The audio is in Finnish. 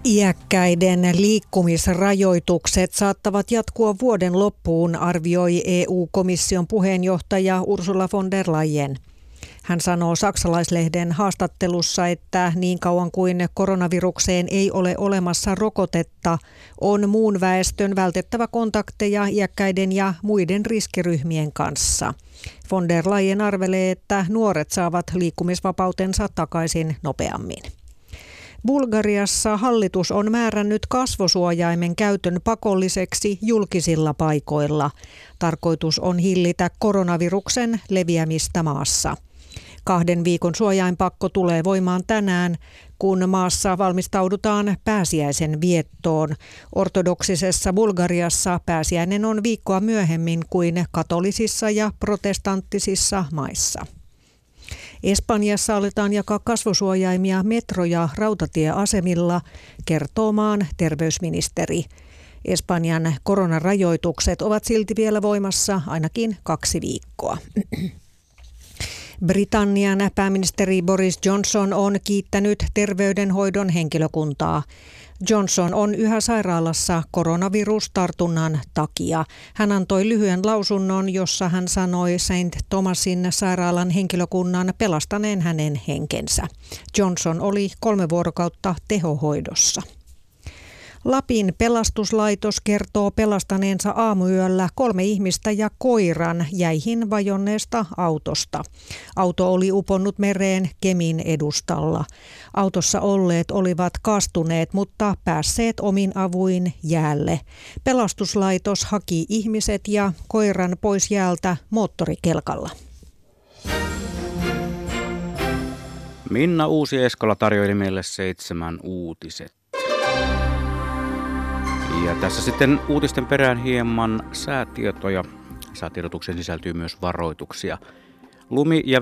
Iäkkäiden liikkumisrajoitukset saattavat jatkua vuoden loppuun, arvioi EU-komission puheenjohtaja Ursula von der Leyen. Hän sanoo saksalaislehden haastattelussa, että niin kauan kuin koronavirukseen ei ole olemassa rokotetta, on muun väestön vältettävä kontakteja iäkkäiden ja muiden riskiryhmien kanssa. Von der Leyen arvelee, että nuoret saavat liikkumisvapautensa takaisin nopeammin. Bulgariassa hallitus on määrännyt kasvosuojaimen käytön pakolliseksi julkisilla paikoilla. Tarkoitus on hillitä koronaviruksen leviämistä maassa. 2 viikon suojainpakko tulee voimaan tänään, kun maassa valmistaudutaan pääsiäisen viettoon. Ortodoksisessa Bulgariassa pääsiäinen on viikkoa myöhemmin kuin katolisissa ja protestanttisissa maissa. Espanjassa aletaan jakaa kasvosuojaimia metro- ja rautatieasemilla, kertoo maan terveysministeri. Espanjan koronarajoitukset ovat silti vielä voimassa ainakin 2 viikkoa. Britannian pääministeri Boris Johnson on kiittänyt terveydenhoidon henkilökuntaa. Johnson on yhä sairaalassa koronavirustartunnan takia. Hän antoi lyhyen lausunnon, jossa hän sanoi St. Thomasin sairaalan henkilökunnan pelastaneen hänen henkensä. Johnson oli 3 vuorokautta tehohoidossa. Lapin pelastuslaitos kertoo pelastaneensa aamuyöllä 3 ihmistä ja koiran jäihin vajonneesta autosta. Auto oli uponnut mereen Kemin edustalla. Autossa olleet olivat kaastuneet, mutta päässeet omin avuin jäälle. Pelastuslaitos haki ihmiset ja koiran pois jäältä moottorikelkalla. Minna Uusi-Eskola tarjoili meille 7 uutiset. Ja tässä sitten uutisten perään hieman säätietoja. Säätiedotukseen sisältyy myös varoituksia. Lumi- ja